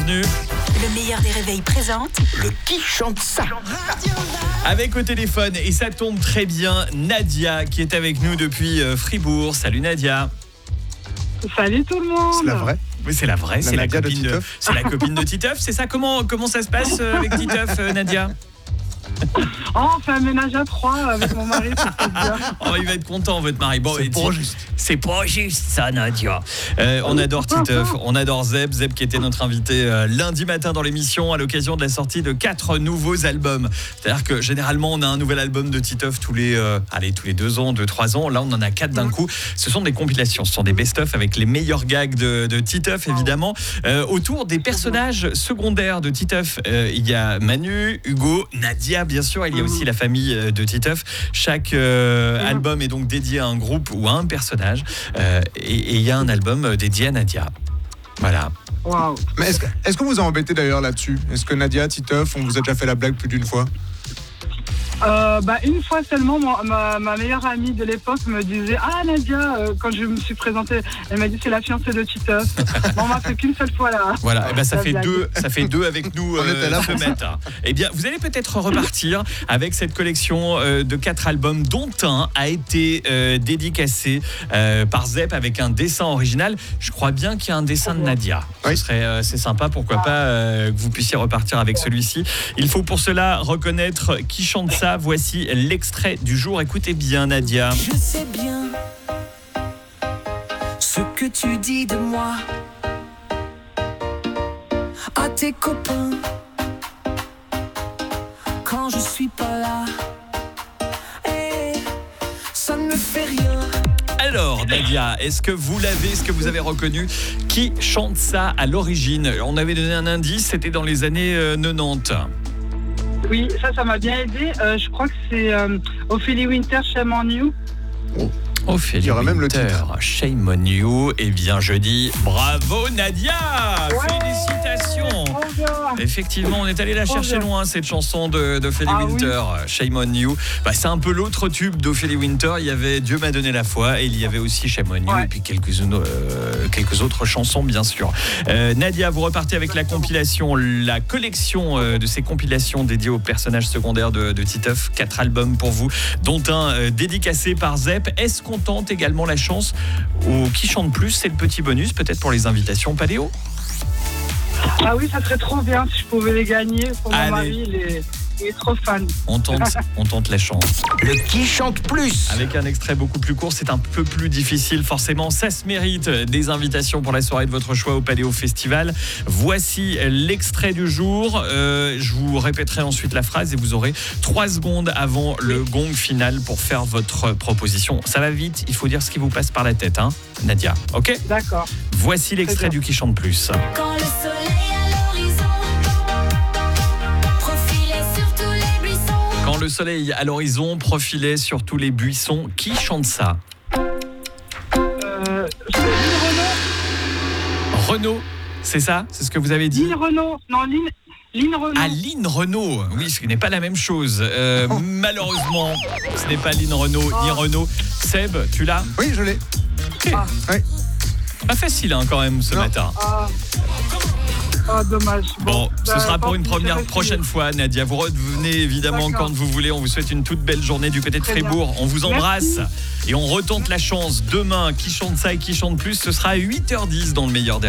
bienvenue. Le meilleur des réveils présente Le qui chante ça. Avec au téléphone, et ça tombe très bien, Nadia qui est avec nous depuis Fribourg. Salut Nadia. Salut tout le monde. C'est la vraie. Oui, c'est la vraie, c'est la Nadia de copine de Titeuf. c'est la copine de Titeuf, c'est ça? Comment ça se passe avec Titeuf, Nadia? Oh, on fait un ménage à 3 avec mon mari, ça se passe bien. Oh, il va être content, votre mari. Bon, C'est pas juste. C'est pas juste ça, Nadia. On adore Titeuf, on adore Zeb qui était notre invité lundi matin dans l'émission à l'occasion de la sortie de 4 nouveaux albums. C'est-à-dire que généralement on a un nouvel album de Titeuf tous les 2 ans, 2-3 ans. Là on en a 4 d'un coup. Ce sont des compilations, ce sont des best-of avec les meilleurs gags de Titeuf évidemment. Autour des personnages secondaires de Titeuf, il y a Manu, Hugo, Nadia bien sûr. Il y a aussi la famille de Titeuf. Chaque album est donc dédié à un groupe ou à un personnage. Et il y a un album dédié à Nadia. Voilà. Waouh. Mais est-ce que vous a embêté d'ailleurs là-dessus? Est-ce que Nadia, Titeuf, on vous a déjà fait la blague plus d'une fois? Une fois seulement, ma meilleure amie de l'époque me disait « Ah Nadia !» Quand je me suis présentée, elle m'a dit « C'est la fiancée de Titeuf ». Bon, on m'a fait qu'une seule fois là. Voilà, et ben ça La fait blague. deux avec nous On était là ce matin. Eh bien, vous allez peut-être repartir avec cette collection de 4 albums, dont un a été dédicacé par Zep avec un dessin original. Je crois bien qu'il y a un dessin de Nadia. Oui. C'est sympa, pourquoi pas que vous puissiez repartir avec celui-ci. Il faut pour cela reconnaître qui chante ça. Voici l'extrait du jour. Écoutez bien, Nadia. Je sais bien ce que tu dis de moi à tes copains quand je suis pas là. Et ça ne me fait rien. Alors, Nadia, est-ce que vous l'avez, est-ce que vous avez reconnu qui chante ça à l'origine? On avait donné un indice, c'était dans les années 90. Oui, ça m'a bien aidé. Je crois que c'est Ophélie Winter, Shame on You. Ophélie Il y aura même le Winter, titre. Shame on You. Eh bien, je dis bravo, Nadia. Ouais. Félicitations. Trop bien. Effectivement, on est allé la chercher loin, cette chanson d'Ophélie Winter, Shame on You. C'est un peu l'autre tube d'Ophélie Winter. Il y avait Dieu m'a donné la foi et il y avait aussi Shame on You, Ouais. et puis quelques autres chansons, bien sûr. Nadia, vous repartez avec la compilation, la collection de ces compilations dédiées aux personnages secondaires de Titeuf. 4 albums pour vous, dont un dédicacé par Zep. Est-ce qu'on tente également la chance au Qui chante plus? C'est le petit bonus, peut-être pour les invitations Paléo. Ah oui, ça serait trop bien si je pouvais les gagner. Pour mon Allez. mari, il est trop fan. On tente la chance. Le qui chante plus. Avec un extrait beaucoup plus court, c'est un peu plus difficile forcément. Ça se mérite des invitations pour la soirée de votre choix au Paléo Festival. Voici l'extrait du jour. Je vous répéterai ensuite la phrase et vous aurez 3 secondes avant le gong final pour faire votre proposition. Ça va vite, il faut dire ce qui vous passe par la tête, hein, Nadia. Ok? D'accord. Voici l'extrait du Qui chante plus. Quand le soleil à l'horizon profilait sur tous les buissons. Quand le soleil à l'horizon profilait sur tous les buissons, qui chante ça? C'est Lynn Renaud. Renaud, c'est ça? C'est ce que vous avez dit? Lynn Renaud. Non, Lynn Renaud. Ah, Lynn Renaud, oui, ce n'est pas la même chose. Malheureusement, ce n'est pas Lynn Renaud ni Renaud. Seb, tu l'as? Oui, je l'ai. Ok. Oui. Pas facile hein, quand même ce Non. matin. Dommage. Bon, ce sera pour une tant pis, je vais prochaine fois, Nadia. Vous revenez évidemment D'accord. quand vous voulez. On vous souhaite une toute belle journée du côté de Très bien. Fribourg. On vous embrasse Merci. et on retente la chance. Demain, qui chante ça et qui chante plus, ce sera à 8h10 dans le meilleur des